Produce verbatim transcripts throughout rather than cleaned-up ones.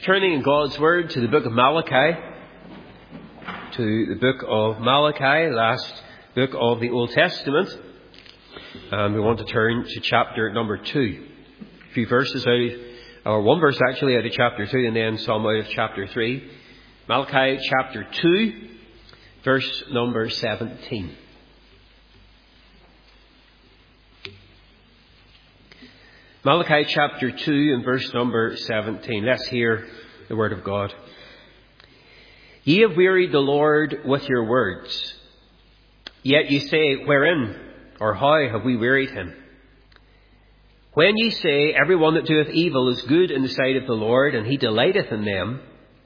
turning in God's Word to the book of Malachi, to the book of Malachi, last book of the Old Testament. And we want to turn to chapter number two. A few verses out, or one verse actually out of chapter two, and then some out of chapter three. Malachi chapter two, verse number seventeen. Malachi chapter two and verse number seventeen. Let's hear the word of God. Ye have wearied the Lord with your words. Yet ye say, wherein or how have we wearied him? When ye say, every one that doeth evil is good in the sight of the Lord, and he delighteth in them,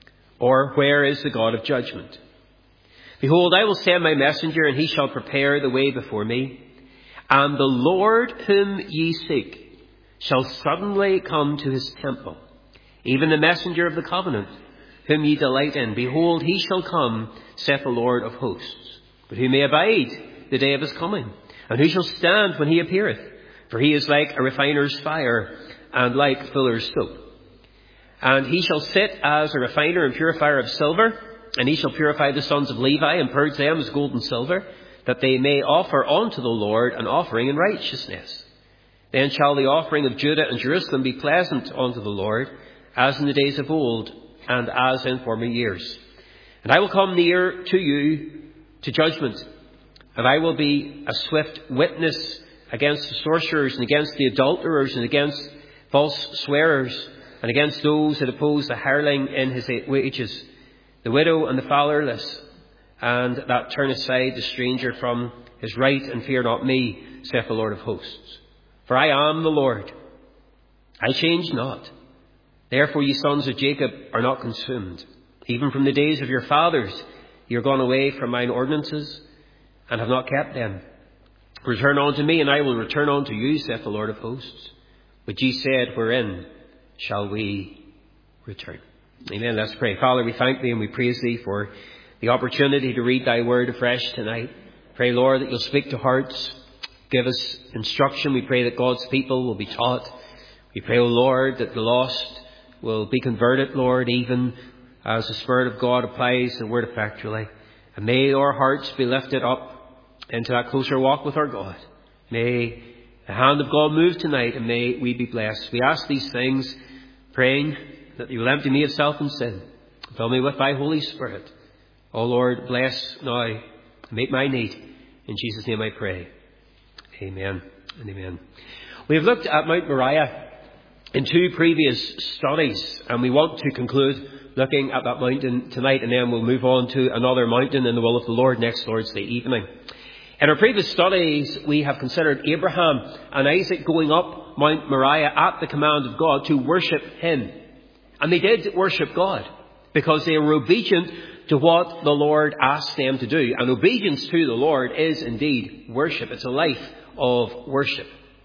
or where is the God of judgment? Behold, I will send my messenger, and he shall prepare the way before me. And the Lord whom ye seek shall suddenly come to his temple, even the messenger of the covenant, whom ye delight in. Behold, he shall come, saith the Lord of hosts. But who may abide the day of his coming? And who shall stand when he appeareth? For he is like a refiner's fire, and like fuller's soap. And he shall sit as a refiner and purifier of silver, and he shall purify the sons of Levi, and purge them as gold and silver, that they may offer unto the Lord an offering in righteousness. Then shall the offering of Judah and Jerusalem be pleasant unto the Lord, as in the days of old, and as in former years. And I will come near to you to judgment, and I will be a swift witness against the sorcerers, and against the adulterers, and against false swearers, and against those that oppose the hireling in his wages, the widow and the fatherless, and that turn aside the stranger from his right, and fear not me, saith the Lord of hosts. For I am the Lord, I change not. Therefore ye sons of Jacob are not consumed. Even from the days of your fathers ye are gone away from mine ordinances, and have not kept them. Return unto me, and I will return unto you, saith the Lord of hosts. But ye said, wherein shall we return? Amen. Let's pray. Father, we thank thee and we praise thee for the opportunity to read thy word afresh tonight. Pray, Lord, that you'll speak to hearts. Give us instruction. We pray that God's people will be taught. We pray, O Lord, that the lost will be converted, Lord, even as the Spirit of God applies the word effectually. And may our hearts be lifted up into that closer walk with our God. May the hand of God move tonight, and may we be blessed. We ask these things, praying that you will empty me of self and sin. Fill me with thy Holy Spirit. O Lord, bless now and meet my need. In Jesus' name I pray. Amen and amen. We have looked at Mount Moriah in two previous studies, and we want to conclude looking at that mountain tonight, and then we'll move on to another mountain in the will of the Lord next Lord's Day evening. In our previous studies, we have considered Abraham and Isaac going up Mount Moriah at the command of God to worship him. And they did worship God because they were obedient to what the Lord asked them to do. And obedience to the Lord is indeed worship. It's a life of worship.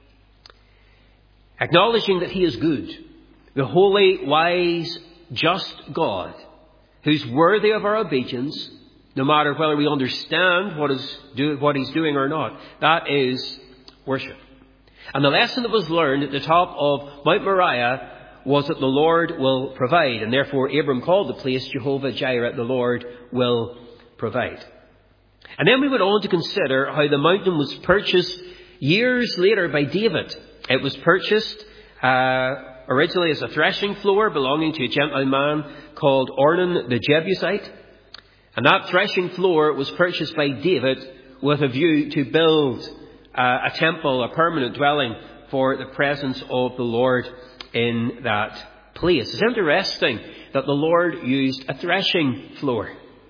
Acknowledging that he is good, the holy, wise, just God, who's worthy of our obedience, no matter whether we understand what is do, what he's doing or not. That is worship. And the lesson that was learned at the top of Mount Moriah was that the Lord will provide. And therefore Abram called the place Jehovah Jireh, the Lord will provide. And then we went on to consider how the mountain was purchased years later by David. It was purchased uh, originally as a threshing floor belonging to a gentleman called Ornan the Jebusite. And that threshing floor was purchased by David with a view to build uh, a temple, a permanent dwelling for the presence of the Lord in that place. It's interesting that the Lord used a threshing floor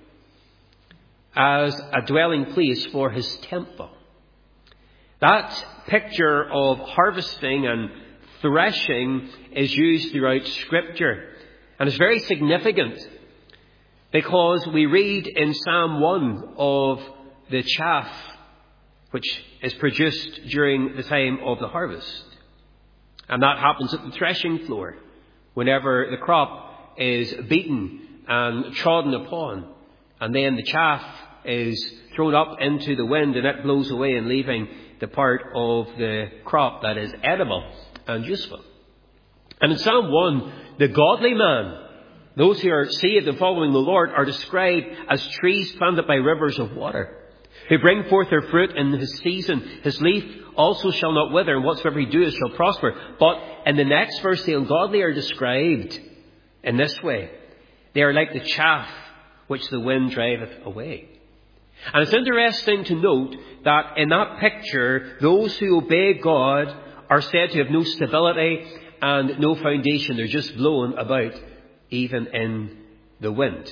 as a dwelling place for his temple. That picture of harvesting and threshing is used throughout Scripture. And it's very significant because we read in Psalm one of the chaff which is produced during the time of the harvest. And that happens at the threshing floor whenever the crop is beaten and trodden upon. And then the chaff is thrown up into the wind and it blows away and leaving the part of the crop that is edible and useful. And in Psalm one, the godly man Those who are saved and following the Lord are described as trees planted by rivers of water, who bring forth their fruit in his season. His leaf also shall not wither, and whatsoever he doeth shall prosper. But in the next verse, the ungodly are described in this way. They are like the chaff which the wind driveth away. And it's interesting to note that in that picture, those who obey God are said to have no stability and no foundation. They're just blown about, even in the wind.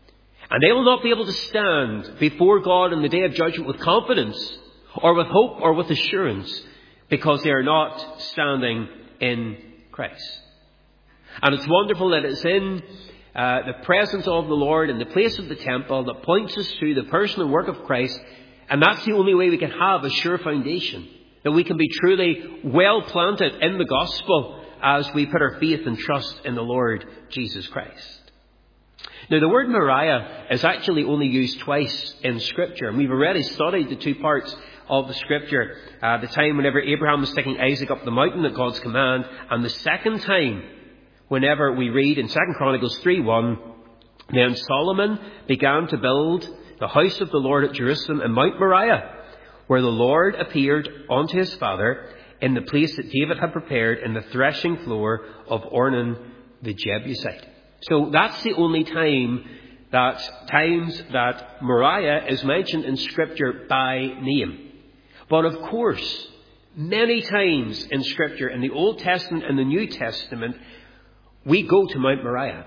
And they will not be able to stand before God in the day of judgment with confidence or with hope or with assurance, because they are not standing in Christ. And it's wonderful that it's in uh, the presence of the Lord, in the place of the temple, that points us to the person and work of Christ. And that's the only way we can have a sure foundation, that we can be truly well planted in the gospel as we put our faith and trust in the Lord Jesus Christ. Now, the word Moriah is actually only used twice in Scripture, and we've already studied the two parts of the Scripture. Uh, the time whenever Abraham was taking Isaac up the mountain at God's command, and the second time whenever we read in Second Chronicles three one, then Solomon began to build the house of the Lord at Jerusalem in Mount Moriah, where the Lord appeared unto his father in the place that David had prepared in the threshing floor of Ornan the Jebusite. So that's the only time that times that Moriah is mentioned in Scripture by name. But of course, many times in Scripture, in the Old Testament and the New Testament, we go to Mount Moriah.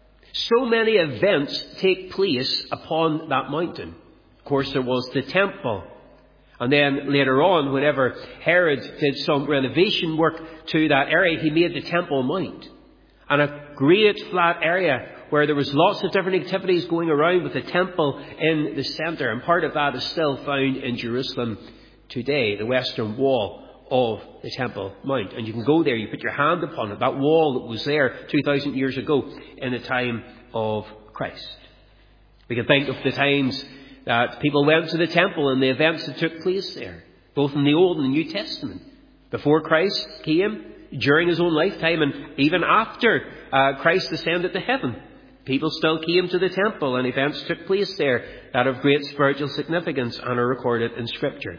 So many events take place upon that mountain. Of course, there was the temple. And then later on, whenever Herod did some renovation work to that area, he made the Temple Mount. And a great flat area where there was lots of different activities going around with the temple in the centre. And part of that is still found in Jerusalem today, the western wall of the Temple Mount. And you can go there, you put your hand upon it, that wall that was there two thousand years ago in the time of Christ. We can think of the times that people went to the temple and the events that took place there, both in the Old and the New Testament, before Christ came, during his own lifetime, and even after uh, Christ ascended to heaven. People still came to the temple, and events took place there that have great spiritual significance and are recorded in Scripture.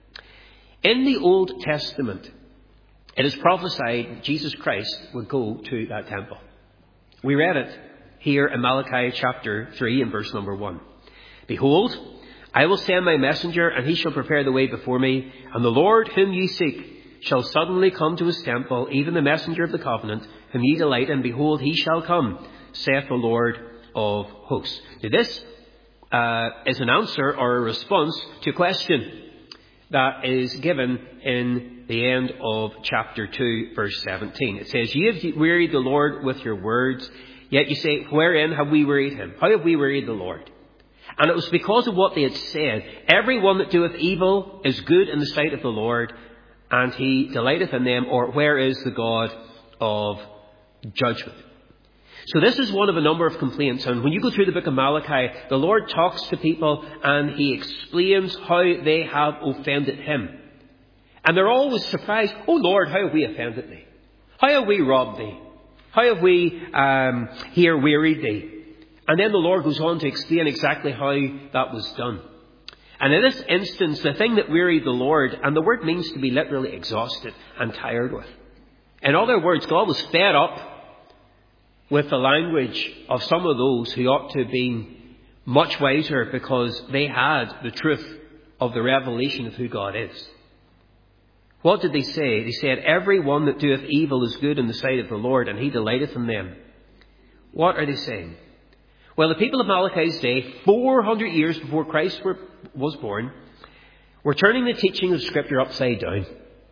In the Old Testament, it is prophesied Jesus Christ would go to that temple. We read it here in Malachi chapter three and verse number one. Behold, I will send my messenger, and he shall prepare the way before me, and the Lord whom ye seek shall suddenly come to his temple, even the messenger of the covenant, whom ye delight, and behold, he shall come, saith the Lord of hosts. Now this uh, is an answer or a response to a question that is given in the end of chapter two, verse seventeen. It says, Ye have wearied the Lord with your words, yet you say, wherein have we wearied him? How have we wearied the Lord? And it was because of what they had said. Every one that doeth evil is good in the sight of the Lord, and he delighteth in them. Or where is the God of judgment? So this is one of a number of complaints. And when you go through the book of Malachi, the Lord talks to people and he explains how they have offended him. And they're always surprised. Oh Lord, how have we offended thee? How have we robbed thee? How have we um, here wearied thee? And then the Lord goes on to explain exactly how that was done. And in this instance, the thing that wearied the Lord, and the word means to be literally exhausted and tired with. In other words, God was fed up with the language of some of those who ought to have been much wiser because they had the truth of the revelation of who God is. What did they say? They said, every one that doeth evil is good in the sight of the Lord, and he delighteth in them. What are they saying? Well, the people of Malachi's day, four hundred years before Christ were, was born, were turning the teaching of Scripture upside down.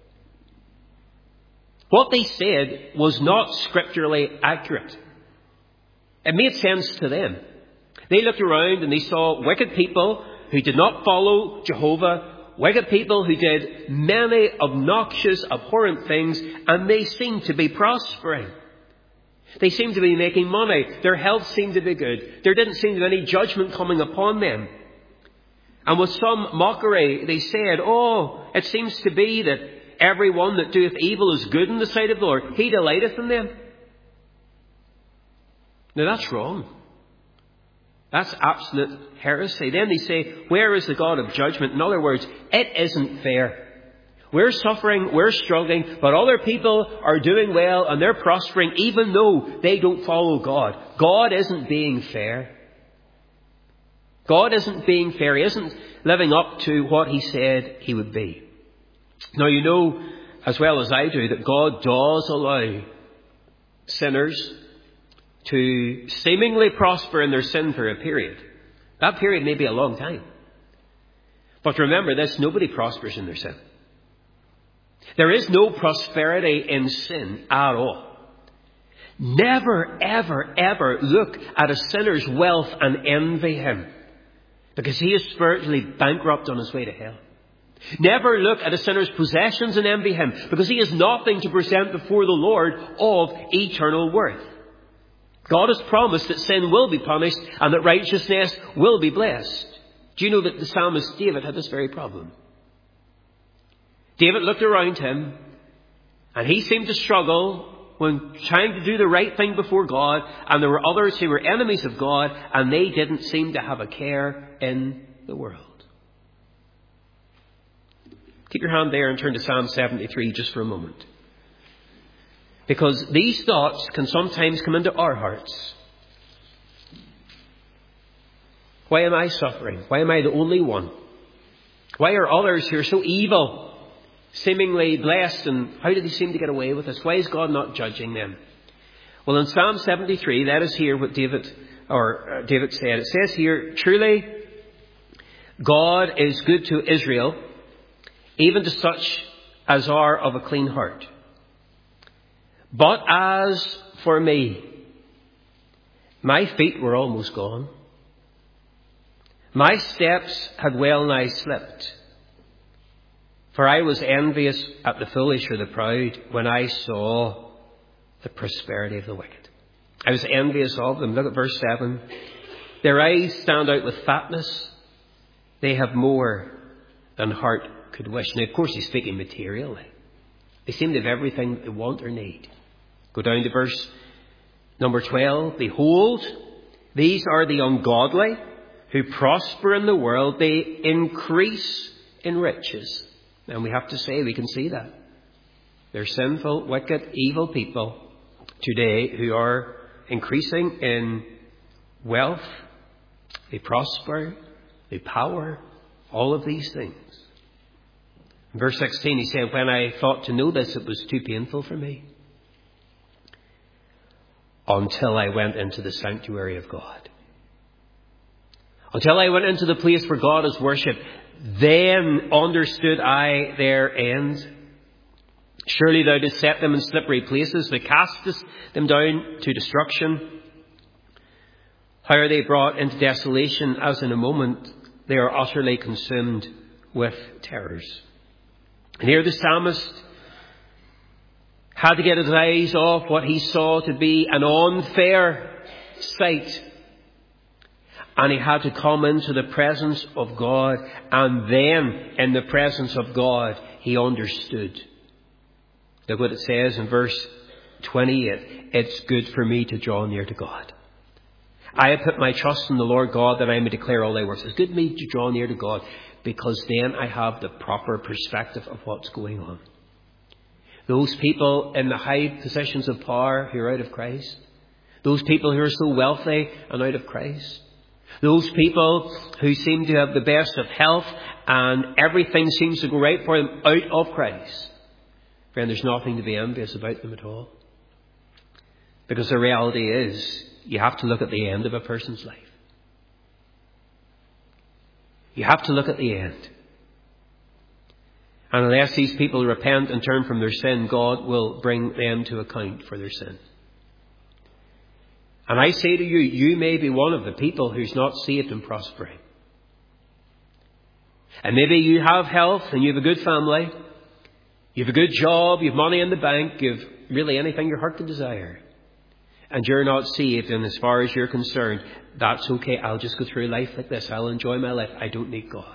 What they said was not scripturally accurate. It made sense to them. They looked around and they saw wicked people who did not follow Jehovah, wicked people who did many obnoxious, abhorrent things, and they seemed to be prospering. They seemed to be making money. Their health seemed to be good. There didn't seem to be any judgment coming upon them. And with some mockery, they said, oh, it seems to be that every one that doeth evil is good in the sight of the Lord. He delighteth in them. Now that's wrong. That's absolute heresy. Then they say, where is the God of judgment? In other words, it isn't fair. We're suffering, we're struggling, but other people are doing well and they're prospering even though they don't follow God. God isn't being fair. God isn't being fair. He isn't living up to what He said He would be. Now you know as well as I do that God does allow sinners to seemingly prosper in their sin for a period. That period may be a long time. But remember this, nobody prospers in their sin. There is no prosperity in sin at all. Never, ever, ever look at a sinner's wealth and envy him, because he is spiritually bankrupt on his way to hell. Never look at a sinner's possessions and envy him, because he has nothing to present before the Lord of eternal worth. God has promised that sin will be punished and that righteousness will be blessed. Do you know that the psalmist David had this very problem? David looked around him and he seemed to struggle when trying to do the right thing before God, and there were others who were enemies of God and they didn't seem to have a care in the world. Keep your hand there and turn to Psalm seventy-three just for a moment. Because these thoughts can sometimes come into our hearts. Why am I suffering? Why am I the only one? Why are others who are so evil seemingly blessed, and how do they seem to get away with this? Why is God not judging them? Well, in Psalm seventy-three, let us hear what David or uh, David said. It says here, "Truly, God is good to Israel, even to such as are of a clean heart. But as for me, my feet were almost gone. My steps had well nigh slipped. For I was envious at the foolish or the proud when I saw the prosperity of the wicked." I was envious of them. Look at verse seven. "Their eyes stand out with fatness. They have more than heart could wish." Now, of course, he's speaking materially. They seem to have everything they want or need. Go down to verse number twelve. "Behold, these are the ungodly who prosper in the world. They increase in riches." And we have to say, we can see that. They're sinful, wicked, evil people today who are increasing in wealth. They prosper, they power, all of these things. In verse sixteen, he said, "When I thought to know this, it was too painful for me, until I went into the sanctuary of God." Until I went into the place where God is worshipped, then understood I their end. Surely thou didst set them in slippery places, thou castest them down to destruction. How are they brought into desolation, as in a moment they are utterly consumed with terrors. And here the psalmist had to get his eyes off what he saw to be an unfair sight. And he had to come into the presence of God. And then, in the presence of God, he understood. Look what it says in verse twenty-eight. "It's good for me to draw near to God. I have put my trust in the Lord God, that I may declare all thy works." It's good for me to draw near to God, because then I have the proper perspective of what's going on. Those people in the high positions of power who are out of Christ. Those people who are so wealthy and out of Christ. Those people who seem to have the best of health and everything seems to go right for them out of Christ. Friend, there's nothing to be envious about them at all. Because the reality is, you have to look at the end of a person's life. You have to look at the end. And unless these people repent and turn from their sin, God will bring them to account for their sin. And I say to you, you may be one of the people who's not saved and prospering. And maybe you have health and you have a good family. You have a good job. You have money in the bank. You have really anything your heart can desire. And you're not saved. And as far as you're concerned, that's okay. I'll just go through life like this. I'll enjoy my life. I don't need God.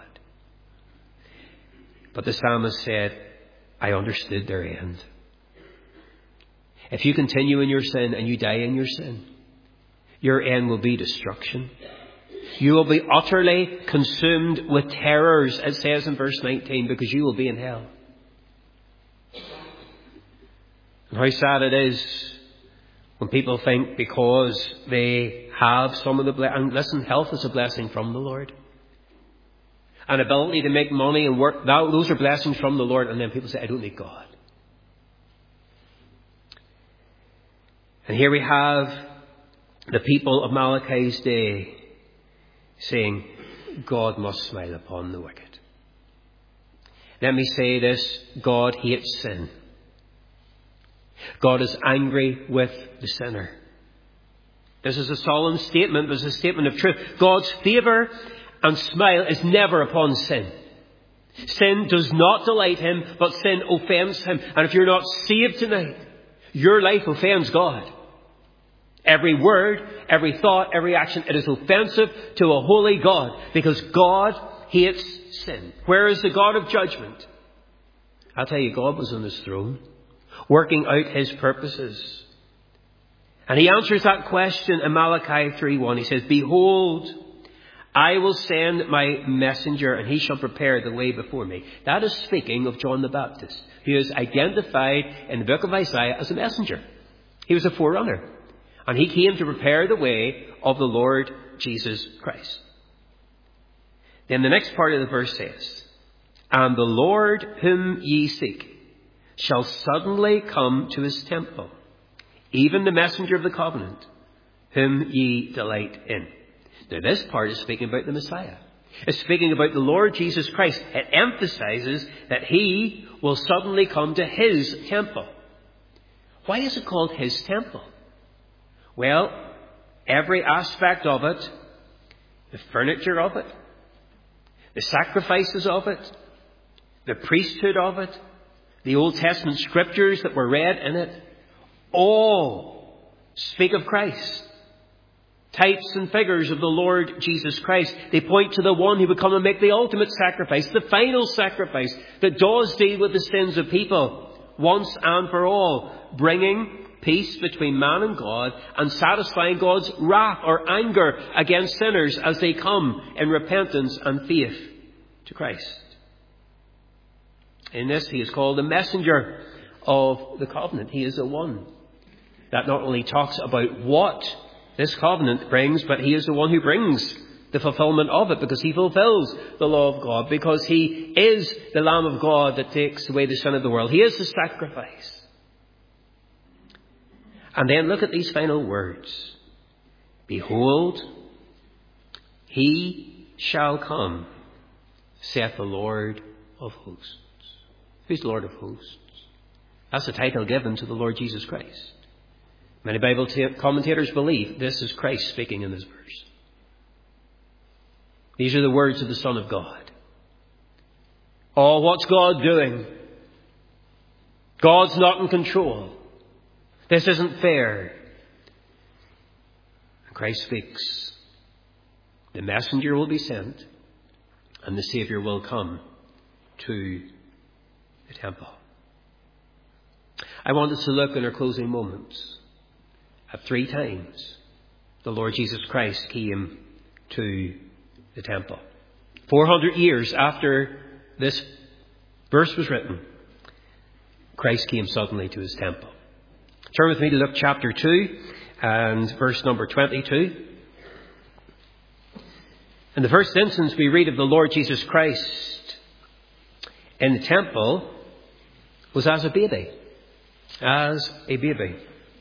But the psalmist said, I understood their end. If you continue in your sin and you die in your sin, your end will be destruction. You will be utterly consumed with terrors, it says in verse nineteen, because you will be in hell. And how sad it is when people think because they have some of the blessings. And listen, health is a blessing from the Lord. An ability to make money and work, that, those are blessings from the Lord. And then people say, I don't need God. And here we have the people of Malachi's day saying, God must smile upon the wicked. Let me say this, God hates sin. God is angry with the sinner. This is a solemn statement, but it's a statement of truth. God's favour and smile is never upon sin. Sin does not delight him, but sin offends him. And if you're not saved tonight, your life offends God. Every word, every thought, every action, it is offensive to a holy God, because God hates sin. Where is the God of judgment? I'll tell you, God was on his throne, working out his purposes. And he answers that question in Malachi three one. He says, Behold, I will send my messenger, and he shall prepare the way before me. That is speaking of John the Baptist, who is identified in the book of Isaiah as a messenger. He was a forerunner. And he came to prepare the way of the Lord Jesus Christ. Then the next part of the verse says, And the Lord whom ye seek shall suddenly come to his temple, even the messenger of the covenant, whom ye delight in. Now this part is speaking about the Messiah. It's speaking about the Lord Jesus Christ. It emphasizes that he will suddenly come to his temple. Why is it called his temple? Well, every aspect of it, the furniture of it, the sacrifices of it, the priesthood of it, the Old Testament scriptures that were read in it, all speak of Christ. Types and figures of the Lord Jesus Christ. They point to the one who would come and make the ultimate sacrifice, the final sacrifice that does deal with the sins of people once and for all, bringing peace between man and God and satisfying God's wrath or anger against sinners as they come in repentance and faith to Christ. In this, he is called the messenger of the covenant. He is the one that not only talks about what this covenant brings, but he is the one who brings the fulfillment of it, because he fulfills the law of God, because he is the Lamb of God that takes away the sin of the world. He is the sacrifice. And then look at these final words. Behold, he shall come, saith the Lord of hosts. Who's Lord of hosts? That's the title given to the Lord Jesus Christ. Many Bible t- commentators believe this is Christ speaking in this verse. These are the words of the Son of God. Oh, what's God doing? God's not in control. This isn't fair. And Christ speaks. The messenger will be sent, and the Saviour will come to the temple. I want us to look in our closing moments at three times the Lord Jesus Christ came to the temple. Four hundred years after this verse was written, Christ came suddenly to his temple. Turn with me to Luke chapter two and verse number twenty-two. In the first instance, we read of the Lord Jesus Christ in the temple was as a baby. As a baby.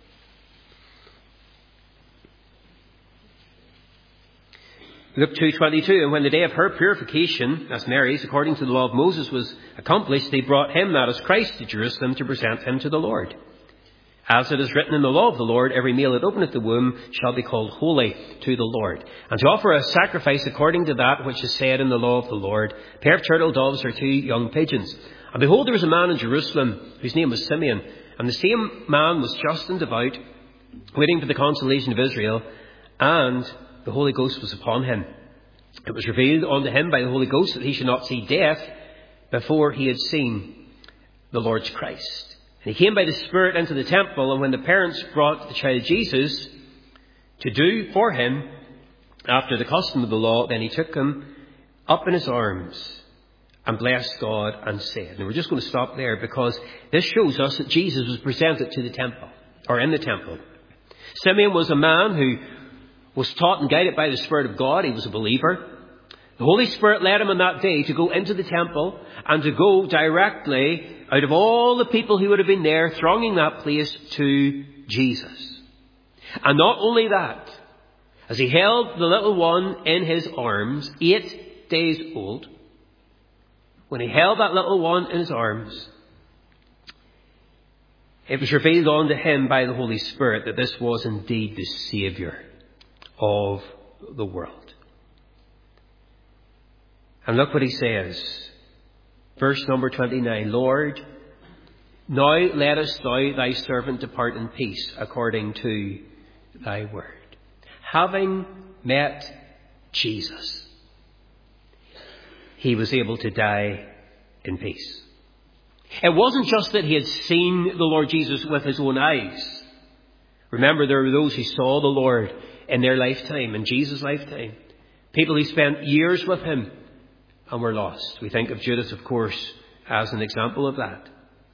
Luke two twenty-two, and when the day of her purification, that's Mary's, according to the law of Moses, was accomplished, they brought him, that is Christ, to Jerusalem to present him to the Lord. As it is written in the law of the Lord, every male that openeth the womb shall be called holy to the Lord. And to offer a sacrifice according to that which is said in the law of the Lord, a pair of turtle doves or two young pigeons. And behold, there was a man in Jerusalem whose name was Simeon. And the same man was just and devout, waiting for the consolation of Israel, and the Holy Ghost was upon him. It was revealed unto him by the Holy Ghost that he should not see death before he had seen the Lord's Christ. And he came by the Spirit into the temple, and when the parents brought the child Jesus to do for him after the custom of the law. Then he took him up in his arms and blessed God and said. And we're just going to stop there because this shows us that Jesus was presented to the temple, or in the temple. Simeon was a man who was taught and guided by the Spirit of God. He was a believer. The Holy Spirit led him on that day to go into the temple and to go directly out of all the people who would have been there thronging that place to Jesus. And not only that, as he held the little one in his arms, eight days old, when he held that little one in his arms, it was revealed unto him by the Holy Spirit that this was indeed the Saviour of the world. And look what he says. Verse number twenty-nine. Lord, now lettest thou thy servant depart in peace according to thy word. Having met Jesus, he was able to die in peace. It wasn't just that he had seen the Lord Jesus with his own eyes. Remember, there were those who saw the Lord in their lifetime, in Jesus' lifetime. People who spent years with him and were lost. We think of Judas, of course, as an example of that.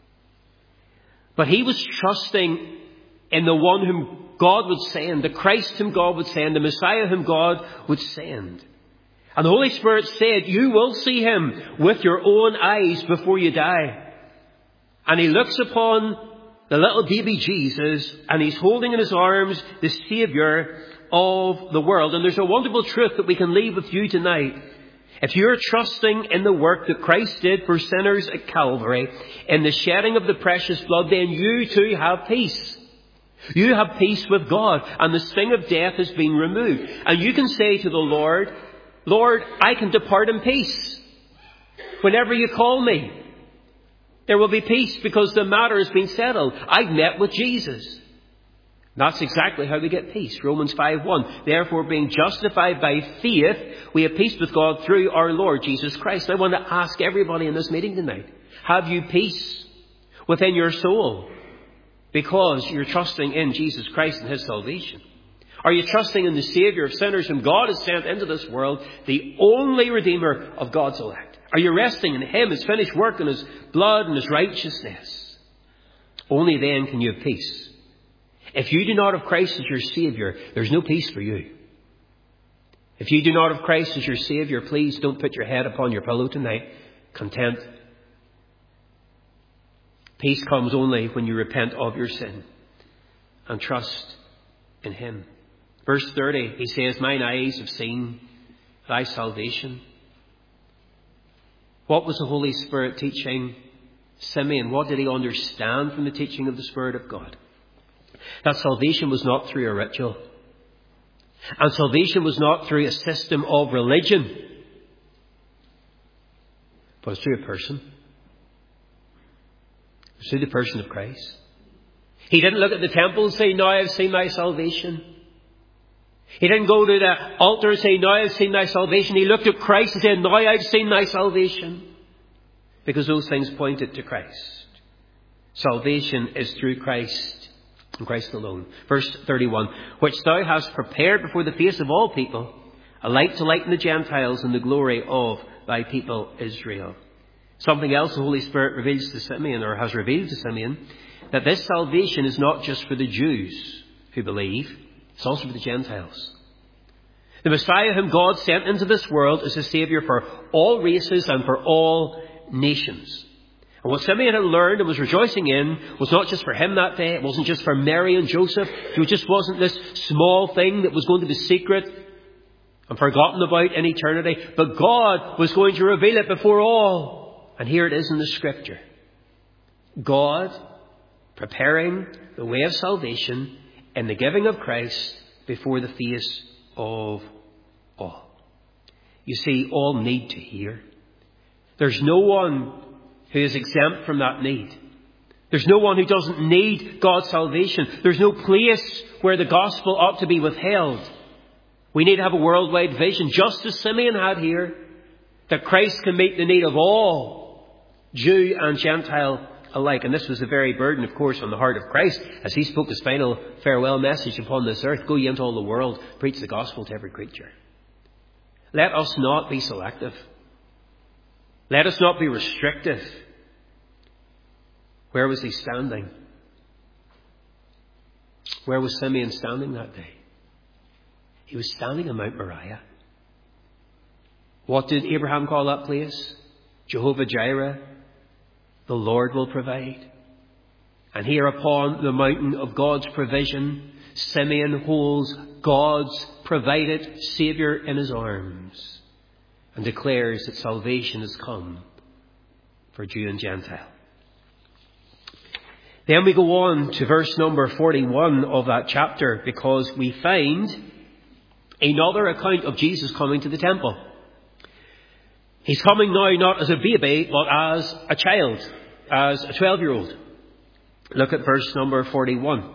But he was trusting in the one whom God would send, the Christ whom God would send, the Messiah whom God would send. And the Holy Spirit said, you will see him with your own eyes before you die. And he looks upon the little baby Jesus, and he's holding in his arms the Saviour of the world. And there's a wonderful truth that we can leave with you tonight. If you're trusting in the work that Christ did for sinners at Calvary, in the shedding of the precious blood, then you too have peace. You have peace with God, and the sting of death has been removed. And you can say to the Lord, Lord, I can depart in peace. Whenever you call me, there will be peace because the matter has been settled. I've met with Jesus. That's exactly how we get peace. Romans five one. Therefore, being justified by faith, we have peace with God through our Lord Jesus Christ. I want to ask everybody in this meeting tonight, have you peace within your soul because you're trusting in Jesus Christ and his salvation? Are you trusting in the Saviour of sinners whom God has sent into this world, the only Redeemer of God's elect? Are you resting in him, his finished work, and his blood and his righteousness? Only then can you have peace. If you do not have Christ as your Saviour, there's no peace for you. If you do not have Christ as your Saviour, please don't put your head upon your pillow tonight content. Peace comes only when you repent of your sin and trust in him. Verse thirty, he says, mine eyes have seen thy salvation. What was the Holy Spirit teaching Simeon? What did he understand from the teaching of the Spirit of God? That salvation was not through a ritual. And salvation was not through a system of religion. But it's through a person. It's through the person of Christ. He didn't look at the temple and say, now I've seen my salvation. He didn't go to the altar and say, now I've seen thy salvation. He looked at Christ and said, now I've seen thy salvation. Because those things pointed to Christ. Salvation is through Christ and Christ alone. Verse thirty-one, which thou hast prepared before the face of all people, a light to lighten the Gentiles and the glory of thy people Israel. Something else the Holy Spirit reveals to Simeon, or has revealed to Simeon, that this salvation is not just for the Jews who believe, it's also for the Gentiles. The Messiah whom God sent into this world is a Saviour for all races and for all nations. And what Simeon had learned and was rejoicing in was not just for him that day. It wasn't just for Mary and Joseph. It just wasn't this small thing that was going to be secret and forgotten about in eternity. But God was going to reveal it before all. And here it is in the Scripture. God preparing the way of salvation in the giving of Christ before the face of all. You see, all need to hear. There's no one who is exempt from that need. There's no one who doesn't need God's salvation. There's no place where the gospel ought to be withheld. We need to have a worldwide vision, just as Simeon had here, that Christ can meet the need of all, Jew and Gentile alike. And this was the very burden, of course, on the heart of Christ as he spoke his final farewell message upon this earth. Go ye into all the world, preach the gospel to every creature. Let us not be selective. Let us not be restrictive. Where was he standing? Where was Simeon standing that day? He was standing on Mount Moriah. What did Abraham call that place? Jehovah Jireh. The Lord will provide. And here upon the mountain of God's provision, Simeon holds God's provided Saviour in his arms and declares that salvation has come for Jew and Gentile. Then we go on to verse number forty-one of that chapter, because we find another account of Jesus coming to the temple. He's coming now not as a baby, but as a child, as a twelve-year-old. Look at verse number forty-one.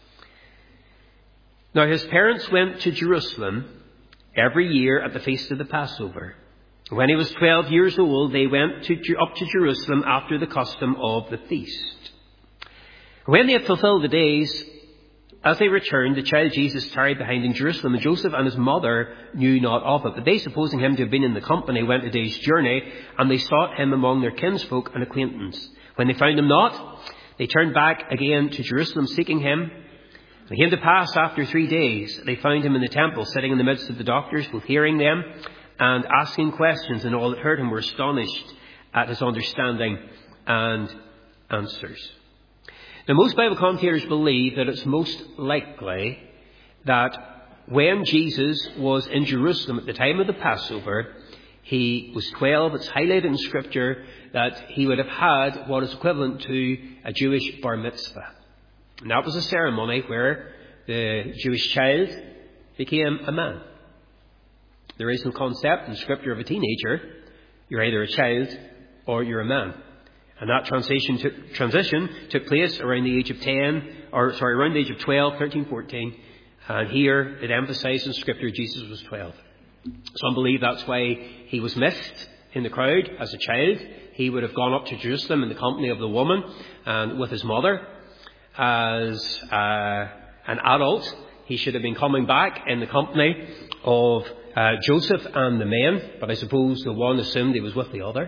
Now his parents went to Jerusalem every year at the feast of the Passover. When he was twelve years old, they went to, up to Jerusalem after the custom of the feast. When they had fulfilled the days, as they returned, the child Jesus tarried behind in Jerusalem, and Joseph and his mother knew not of it. But they, supposing him to have been in the company, went a day's journey, and they sought him among their kinsfolk and acquaintance. When they found him not, they turned back again to Jerusalem, seeking him. It came to pass after three days, they found him in the temple, sitting in the midst of the doctors, both hearing them and asking questions, and all that heard him were astonished at his understanding and answers. Now, most Bible commentators believe that it's most likely that when Jesus was in Jerusalem at the time of the Passover, he was twelve. It's highlighted in Scripture that he would have had what is equivalent to a Jewish bar mitzvah. And that was a ceremony where the Jewish child became a man. There is no concept in Scripture of a teenager. You're either a child or you're a man. And that transition took, transition took place around the age of ten, or sorry, around the age of twelve, thirteen, fourteen. And here it emphasizes in Scripture Jesus was twelve. Some believe that's why he was missed in the crowd as a child. He would have gone up to Jerusalem in the company of the woman and with his mother. As uh, an adult, he should have been coming back in the company of uh, Joseph and the men. But I suppose the one assumed he was with the other.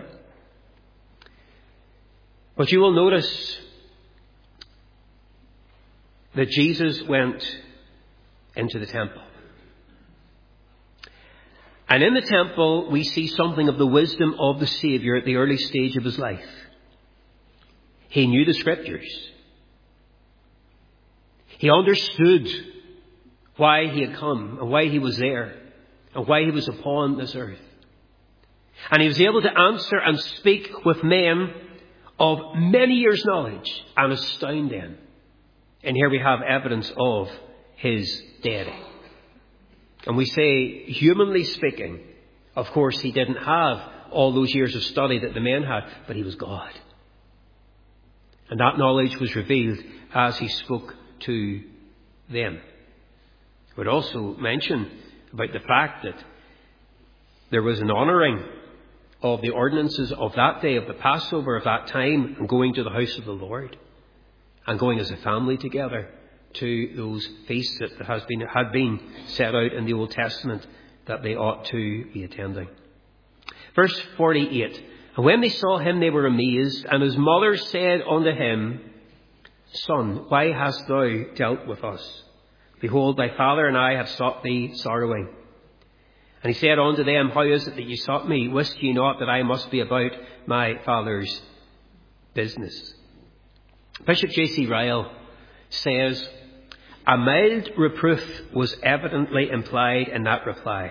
But you will notice that Jesus went into the temple. And in the temple, we see something of the wisdom of the Saviour at the early stage of his life. He knew the Scriptures. He understood why he had come and why he was there and why he was upon this earth. And he was able to answer and speak with men of many years' knowledge and astound them. And here we have evidence of his deity. And we say, humanly speaking, of course he didn't have all those years of study that the men had, but he was God. And that knowledge was revealed as he spoke to them. I would also mention about the fact that there was an honouring of the ordinances of that day, of the Passover of that time, and going to the house of the Lord and going as a family together to those feasts that has been, had been set out in the Old Testament that they ought to be attending. Verse forty-eight. And when they saw him, they were amazed, and his mother said unto him, Son, why hast thou dealt with us? Behold, thy father and I have sought thee sorrowing. And he said unto them, How is it that ye sought me? Wist ye not that I must be about my Father's business? Bishop J C Ryle says, a mild reproof was evidently implied in that reply.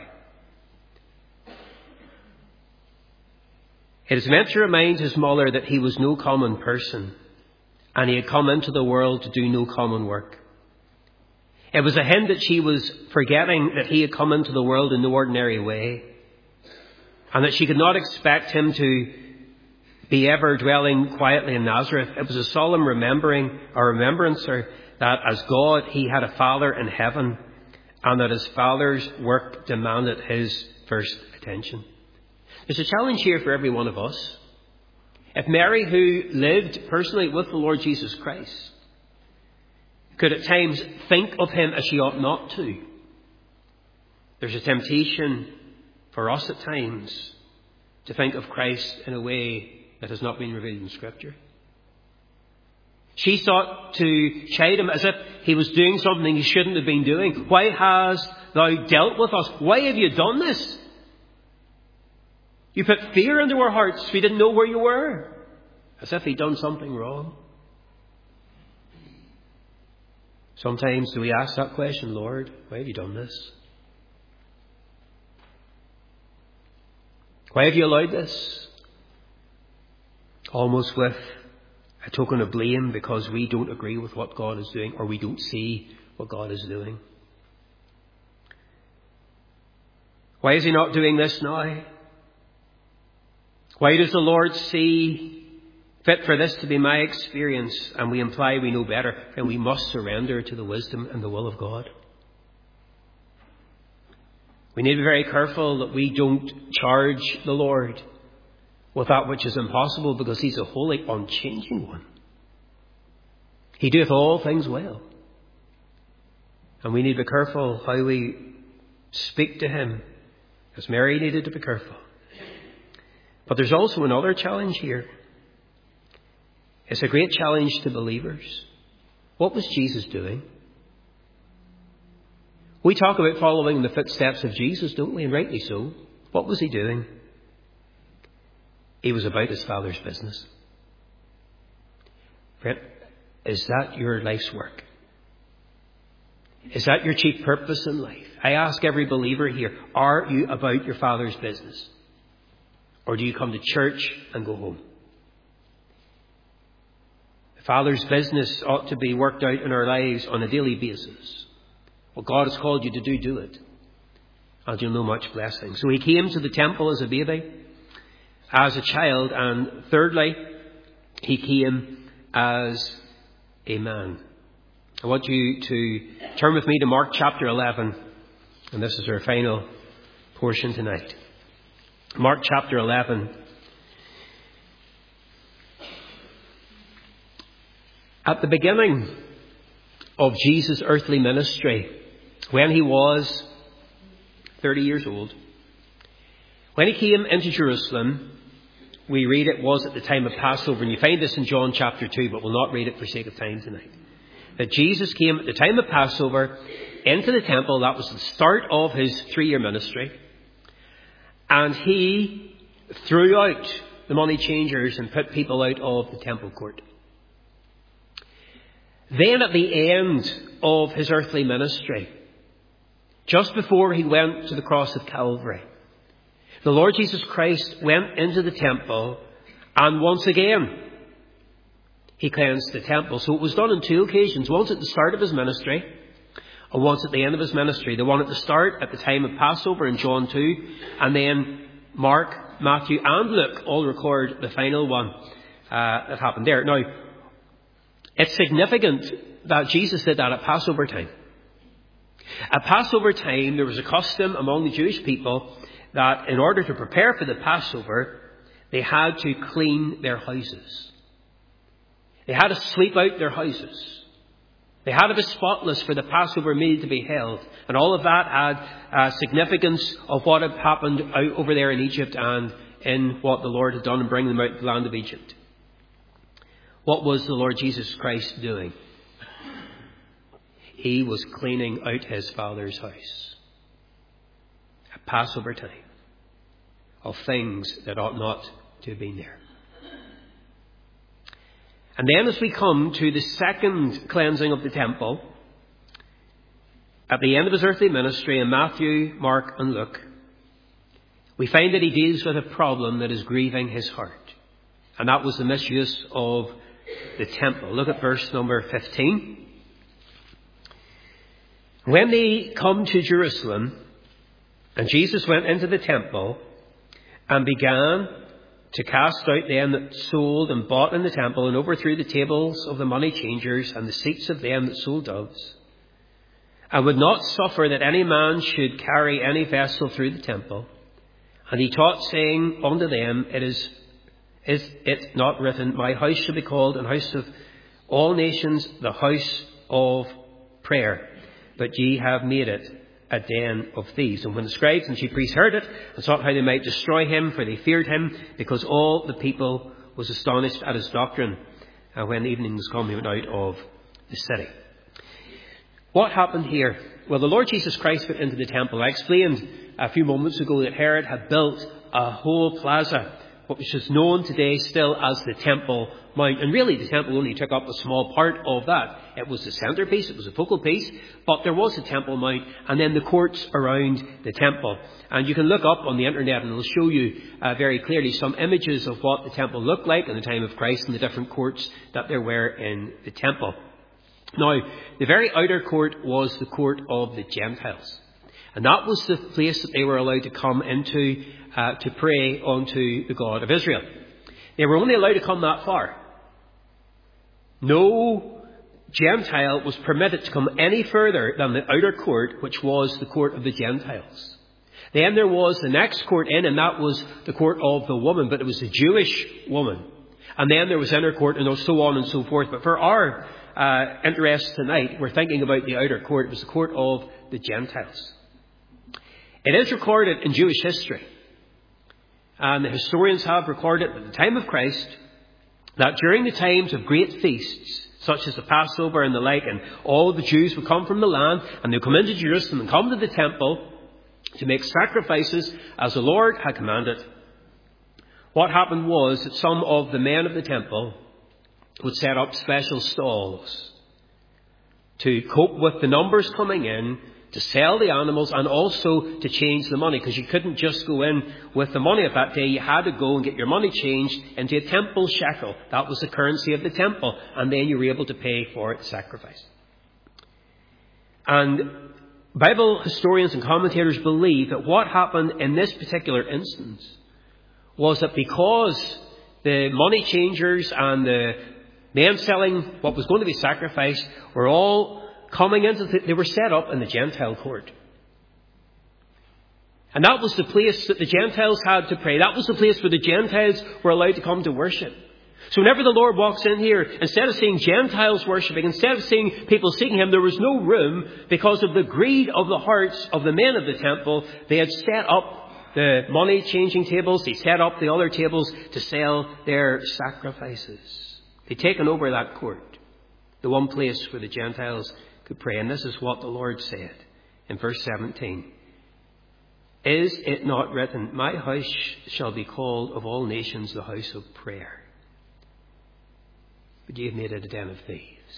It is meant to remind his mother that he was no common person, and he had come into the world to do no common work. It was a hint that she was forgetting that he had come into the world in no ordinary way, and that she could not expect him to be ever dwelling quietly in Nazareth. It was a solemn remembering, or remembrancer, that as God he had a Father in heaven, and that his Father's work demanded his first attention. There's a challenge here for every one of us. If Mary, who lived personally with the Lord Jesus Christ, could at times think of him as she ought not to, there's a temptation for us at times to think of Christ in a way that has not been revealed in Scripture. She sought to chide him as if he was doing something he shouldn't have been doing. Why hast thou dealt with us? Why have you done this? You put fear into our hearts. We didn't know where you were. As if he'd done something wrong. Sometimes do we ask that question, Lord, why have you done this? Why have you allowed this? Almost with a token of blame because we don't agree with what God is doing, or we don't see what God is doing. Why is he not doing this now? Why does the Lord see fit for this to be my experience? And we imply we know better, and we must surrender to the wisdom and the will of God. We need to be very careful that we don't charge the Lord with that which is impossible, because he's a holy, unchanging one. He doeth all things well. And we need to be careful how we speak to him, as Mary needed to be careful. But there's also another challenge here. It's a great challenge to believers. What was Jesus doing? We talk about following the footsteps of Jesus, don't we? And rightly so. What was he doing? He was about his Father's business. Friend, is that your life's work? Is that your chief purpose in life? I ask every believer here, are you about your Father's business? Or do you come to church and go home? The Father's business ought to be worked out in our lives on a daily basis. What God has called you to do, do it. And you'll know much blessing. So he came to the temple as a baby, as a child, and thirdly, he came as a man. I want you to turn with me to Mark chapter eleven, and this is our final portion tonight. Mark chapter eleven. At the beginning of Jesus' earthly ministry, when he was thirty years old, when he came into Jerusalem, we read it was at the time of Passover, and you find this in John chapter two, but we'll not read it for sake of time tonight. That Jesus came at the time of Passover into the temple. That was the start of his three-year ministry. And he threw out the money changers and put people out of the temple court. Then at the end of his earthly ministry, just before he went to the cross of Calvary, the Lord Jesus Christ went into the temple, and once again he cleansed the temple. So it was done on two occasions, once at the start of his ministry and once at the end of his ministry. The one at the start at the time of Passover in John two, and then Mark, Matthew and Luke all record the final one uh, that happened there. Now, it's significant that Jesus did that at Passover time. At Passover time, there was a custom among the Jewish people that in order to prepare for the Passover, they had to clean their houses. They had to sweep out their houses. They had to be spotless for the Passover meal to be held. And all of that had uh, significance of what had happened out over there in Egypt and in what the Lord had done in bringing them out of the land of Egypt. What was the Lord Jesus Christ doing? He was cleaning out his Father's house at Passover time of things that ought not to have been there. And then as we come to the second cleansing of the temple, at the end of his earthly ministry in Matthew, Mark and Luke, we find that he deals with a problem that is grieving his heart. And that was the misuse of the temple. Look at verse number fifteen. When they come to Jerusalem, and Jesus went into the temple and began to cast out them that sold and bought in the temple, and overthrew the tables of the money changers and the seats of them that sold doves, and would not suffer that any man should carry any vessel through the temple. And he taught, saying unto them, It is Is it not written, my house shall be called an house of all nations, the house of prayer? But ye have made it a den of thieves. And when the scribes and chief priests heard it, and sought how they might destroy him, for they feared him, because all the people was astonished at his doctrine. And when evening was come, he went out of the city. What happened here? Well, the Lord Jesus Christ went into the temple. I explained a few moments ago that Herod had built a whole plaza, which is known today still as the Temple Mount. And really, the temple only took up a small part of that. It was the centerpiece, it was a focal piece, but there was a Temple Mount, and then the courts around the temple. And you can look up on the internet, and it'll show you uh, very clearly some images of what the temple looked like in the time of Christ and the different courts that there were in the temple. Now, the very outer court was the court of the Gentiles. And that was the place that they were allowed to come into uh, to pray unto the God of Israel. They were only allowed to come that far. No Gentile was permitted to come any further than the outer court, which was the court of the Gentiles. Then there was the next court in, and that was the court of the woman, but it was the Jewish woman. And then there was inner court, and so on and so forth. But for our uh, interest tonight, we're thinking about the outer court. It was the court of the Gentiles. It is recorded in Jewish history, and the historians have recorded at the time of Christ that during the times of great feasts, such as the Passover and the like, and all the Jews would come from the land, and they'd come into Jerusalem and come to the temple to make sacrifices as the Lord had commanded. What happened was that some of the men of the temple would set up special stalls to cope with the numbers coming in, to sell the animals, and also to change the money, because you couldn't just go in with the money of that day. You had to go and get your money changed into a temple shekel. That was the currency of the temple, and then you were able to pay for its sacrifice. And Bible historians and commentators believe that what happened in this particular instance was that because the money changers and the men selling what was going to be sacrificed were all coming into the, they were set up in the Gentile court. And that was the place that the Gentiles had to pray. That was the place where the Gentiles were allowed to come to worship. So whenever the Lord walks in here, instead of seeing Gentiles worshipping, instead of seeing people seeking him, there was no room because of the greed of the hearts of the men of the temple. They had set up the money changing tables. They set up the other tables to sell their sacrifices. They'd taken over that court, the one place where the Gentiles could pray. And this is what the Lord said in verse seventeen. Is it not written, my house shall be called of all nations the house of prayer? But ye have made it a den of thieves.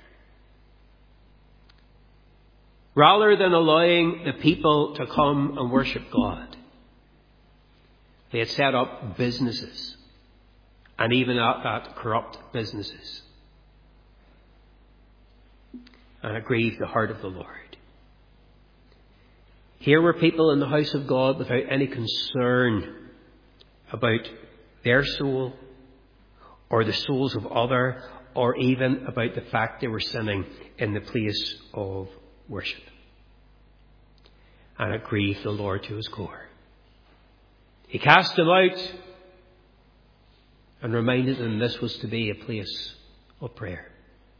Rather than allowing the people to come and worship God, they had set up businesses, and even at that, corrupt businesses. And it grieved the heart of the Lord. Here were people in the house of God without any concern about their soul or the souls of other, or even about the fact they were sinning in the place of worship. And it grieved the Lord to his core. He cast them out and reminded them this was to be a place of prayer.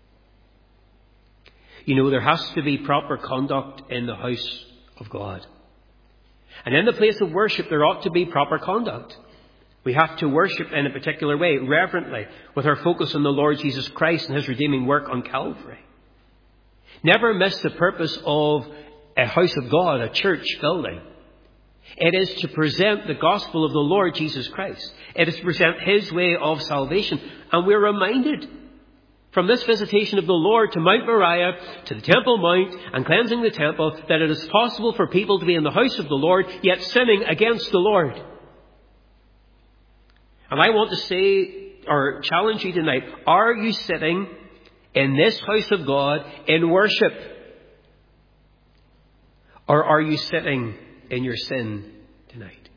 You know, there has to be proper conduct in the house of God. And in the place of worship, there ought to be proper conduct. We have to worship in a particular way, reverently, with our focus on the Lord Jesus Christ and his redeeming work on Calvary. Never miss the purpose of a house of God, a church building. It is to present the gospel of the Lord Jesus Christ. It is to present his way of salvation. And we're reminded from this visitation of the Lord to Mount Moriah, to the Temple Mount, and cleansing the temple, that it is possible for people to be in the house of the Lord, yet sinning against the Lord. And I want to say, or challenge you tonight, are you sitting in this house of God in worship? Or are you sitting in your sin tonight?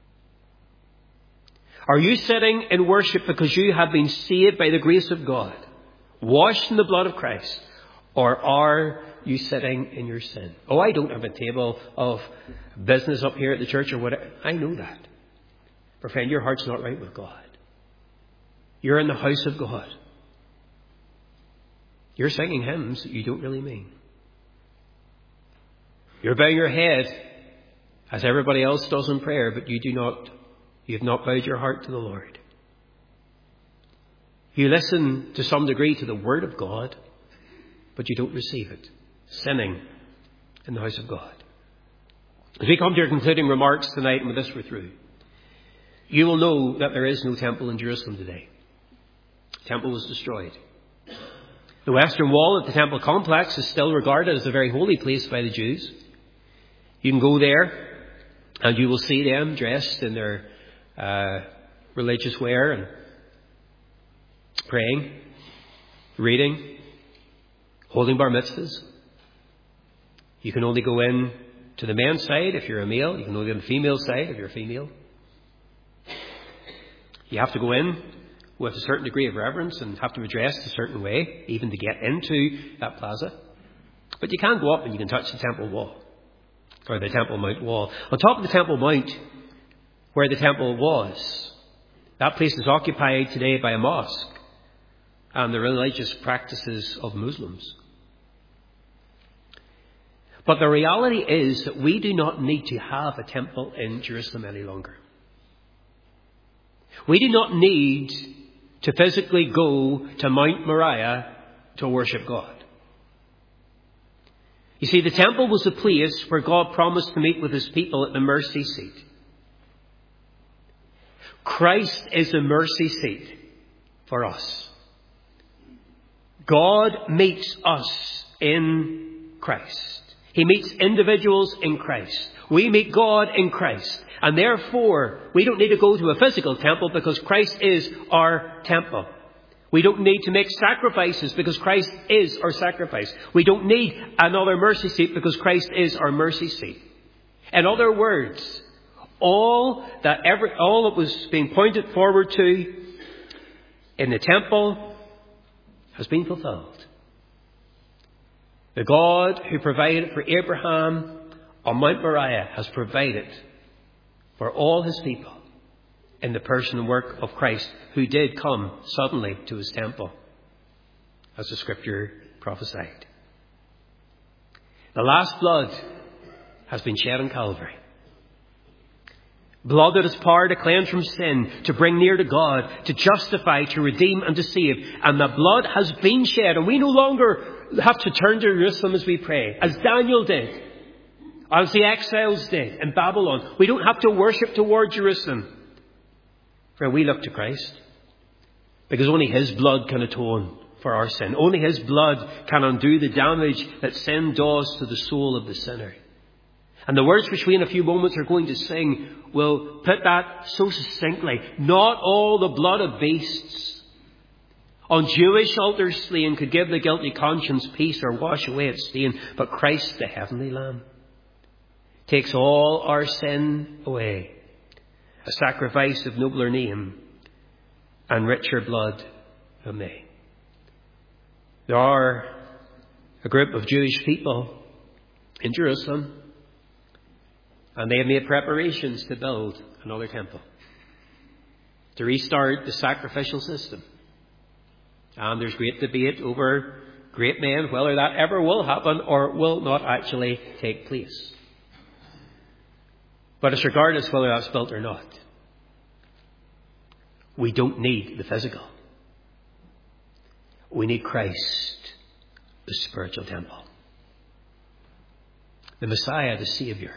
Are you sitting in worship because you have been saved by the grace of God, washed in the blood of Christ? Or are you sitting in your sin? Oh, I don't have a table of business up here at the church or whatever. I know that. But friend, your heart's not right with God. You're in the house of God. You're singing hymns that you don't really mean. You're bowing your head as everybody else does in prayer, but you do not, you have not bowed your heart to the Lord. You listen to some degree to the Word of God, but you don't receive it. Sinning in the house of God. As we come to your concluding remarks tonight, and with this we're through, you will know that there is no temple in Jerusalem today. The temple was destroyed. The western wall of the temple complex is still regarded as a very holy place by the Jews. You can go there and you will see them dressed in their uh, religious wear and praying, reading, holding bar mitzvahs. You can only go in to the men's side if you're a male. You can only go to the female side if you're a female. You have to go in with a certain degree of reverence and have to be dressed a certain way, even to get into that plaza. But you can go up and you can touch the temple wall, or the Temple Mount wall. On top of the Temple Mount, where the temple was, that place is occupied today by a mosque and the religious practices of Muslims. But the reality is that we do not need to have a temple in Jerusalem any longer. We do not need to physically go to Mount Moriah to worship God. You see, the temple was a place where God promised to meet with his people at the mercy seat. Christ is the mercy seat for us. God meets us in Christ. He meets individuals in Christ. We meet God in Christ. And therefore, we don't need to go to a physical temple because Christ is our temple. We don't need to make sacrifices because Christ is our sacrifice. We don't need another mercy seat because Christ is our mercy seat. In other words, all that ever, all that was being pointed forward to in the temple has been fulfilled. The God who provided for Abraham on Mount Moriah has provided for all his people in the person and work of Christ, who did come suddenly to his temple, as the scripture prophesied. The last blood has been shed on Calvary. Blood that has power to cleanse from sin, to bring near to God, to justify, to redeem and to save. And the blood has been shed, and we no longer have to turn to Jerusalem as we pray, as Daniel did, as the exiles did in Babylon. We don't have to worship toward Jerusalem, for we look to Christ, because only his blood can atone for our sin. Only his blood can undo the damage that sin does to the soul of the sinner. And the words which we in a few moments are going to sing will put that so succinctly. Not all the blood of beasts on Jewish altars slain could give the guilty conscience peace or wash away its stain, but Christ, the heavenly Lamb, takes all our sin away. A sacrifice of nobler name and richer blood than they. There are a group of Jewish people in Jerusalem, and they have made preparations to build another temple, to restart the sacrificial system. And there's great debate over great men whether that ever will happen or will not actually take place. But it's regardless whether that's built or not. We don't need the physical. We need Christ, the spiritual temple. The Messiah, the Saviour.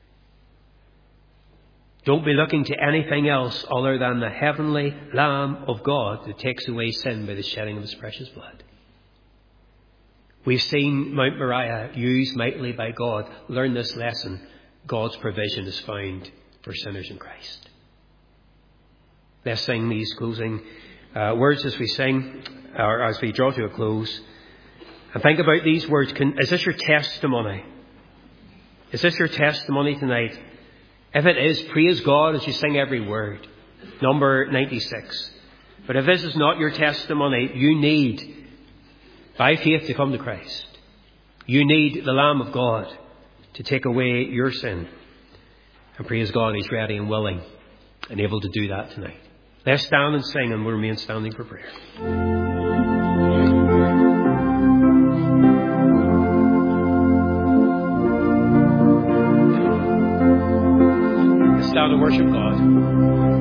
Don't be looking to anything else other than the heavenly Lamb of God that takes away sin by the shedding of his precious blood. We've seen Mount Moriah used mightily by God. Learn this lesson. God's provision is found for sinners in Christ. Let's sing these closing uh, words as we sing, or as we draw to a close. And think about these words. Can, is this your testimony? Is this your testimony tonight? If it is, praise God as you sing every word. Number ninety-six. But if this is not your testimony, you need, by faith, to come to Christ. You need the Lamb of God to take away your sin. And praise God, he's ready and willing and able to do that tonight. Let's stand and sing, and we'll remain standing for prayer. Let's stand and worship God.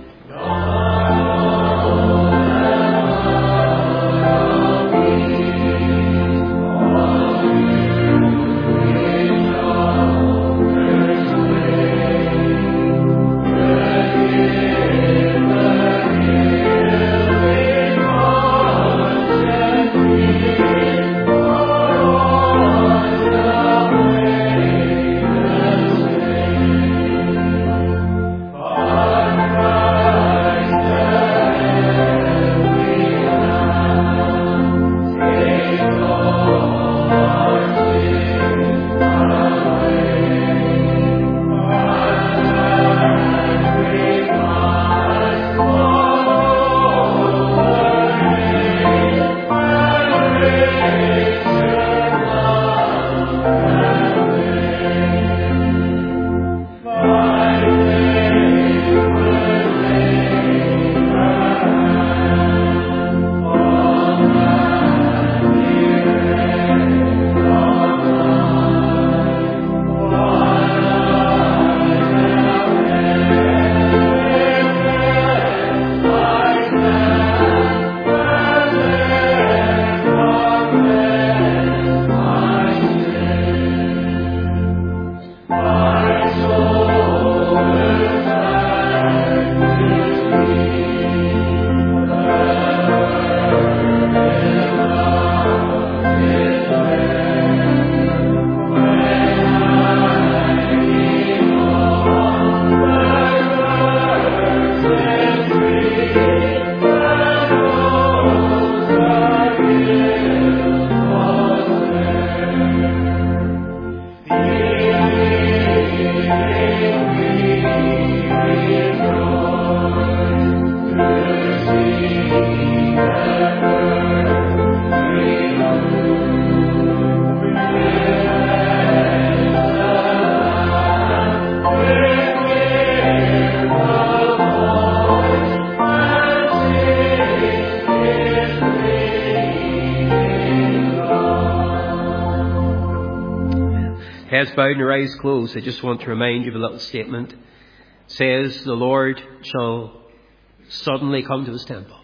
Heads bowed and your eyes closed, I just want to remind you of a little statement. It says the Lord shall suddenly come to his temple.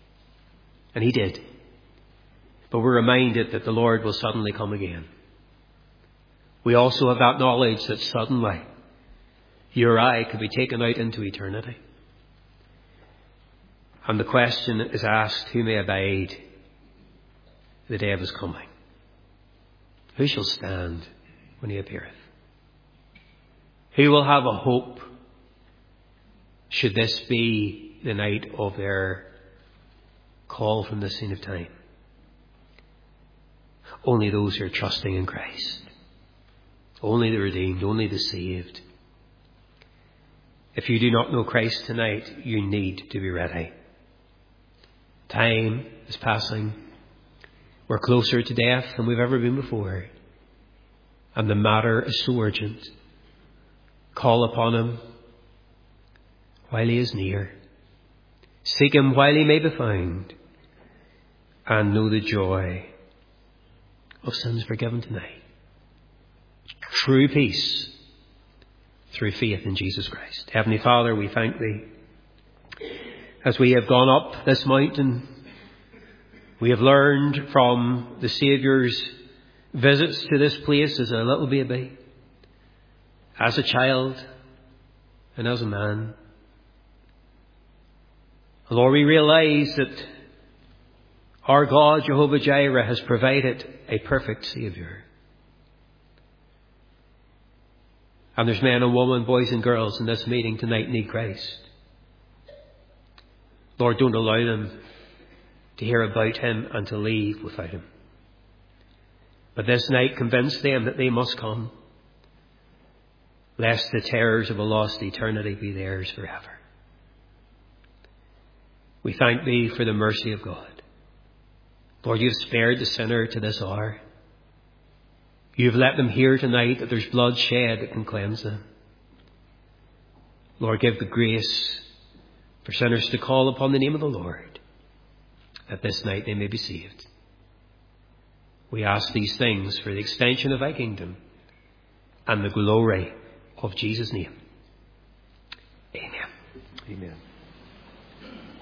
And he did. But we're reminded that the Lord will suddenly come again. We also have that knowledge that suddenly you or I could be taken out into eternity. And the question is asked, who may abide the day of his coming? Who shall stand when he appeareth? Who will have a hope should this be the night of their call from the scene of time? Only those who are trusting in Christ. Only the redeemed, only the saved. If you do not know Christ tonight, you need to be ready. Time is passing. We're closer to death than we've ever been before. And the matter is so urgent. Call upon him while he is near. Seek him while he may be found. And know the joy of sins forgiven tonight. True peace through faith in Jesus Christ. Heavenly Father, we thank thee. As we have gone up this mountain, we have learned from the Saviour's visits to this place as a little baby, as a child, and as a man. Lord, we realize that our God, Jehovah Jireh, has provided a perfect Saviour. And there's men and women, boys and girls in this meeting tonight need Christ. Lord, don't allow them to hear about him and to leave without him. But this night convince them that they must come, lest the terrors of a lost eternity be theirs forever. We thank thee for the mercy of God. Lord, you have spared the sinner to this hour. You have let them hear tonight that there's blood shed that can cleanse them. Lord, give the grace for sinners to call upon the name of the Lord, that this night they may be saved. We ask these things for the extension of thy kingdom and the glory of Jesus' name. Amen. Amen.